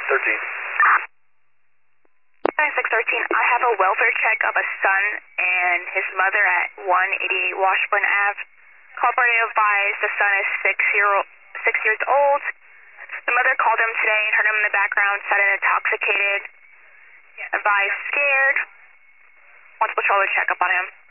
9613, I have a welfare check of a son and his mother at 188 Washburn Ave. Call party advised the son is 6 years old. The mother called him today and heard him in the background, said intoxicated. Advised scared. Wants patrol to check up on him.